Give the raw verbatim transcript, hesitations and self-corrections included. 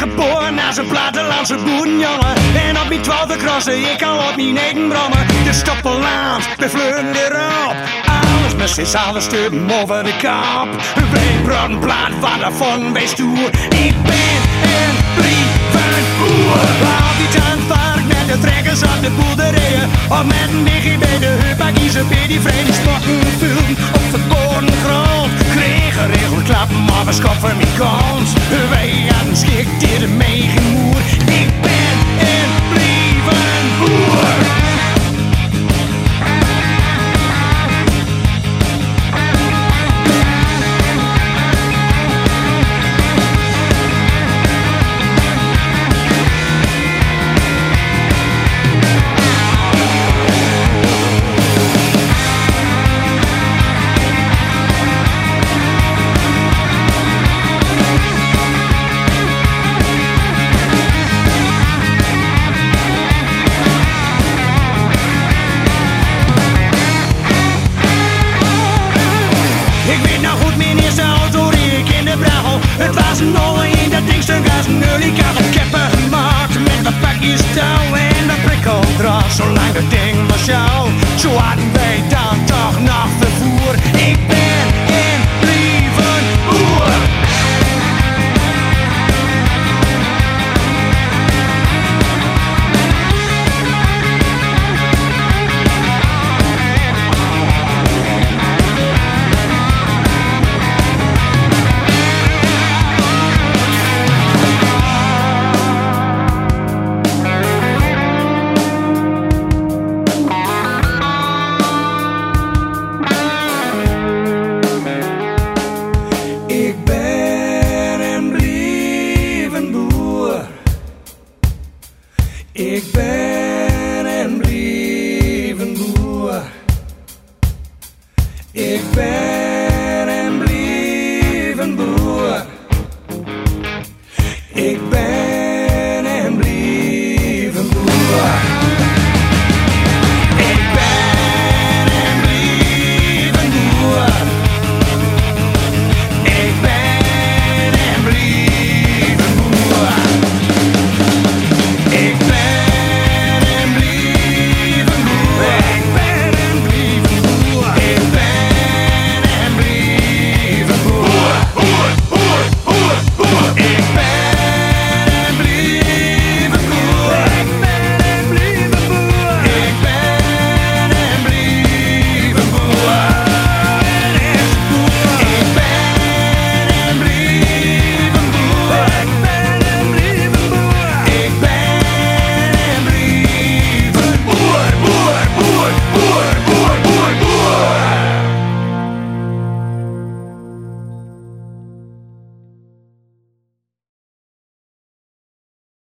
geboren als een plattelandse boerenjongen. En op mijn twaalfde crossen, ik kan op mijn eigen brommen. De stoppelland, we vleugelen erop. Alles met z'n allen sturen over de kop. Wij broden plaat van daarvan, wij stoer. Ik ben een blijvend boer. Al die tuinvark met de trekkers op de boerderijen. Of met een biggie bij de heup, maar kiezen bij die vredesmokken vullen op verboden grond. Kregen regelklappen, maar we schoppen mijn kant. Wij hadden schik, dit een meegemoer. Ik ben een blijvend boer. Het was een olle in dat ding stuk als een olie. Ik had een keppen gemaakt met wat pakjes touw en dat prikkeldraad. Zolang dat ding was jou, zo had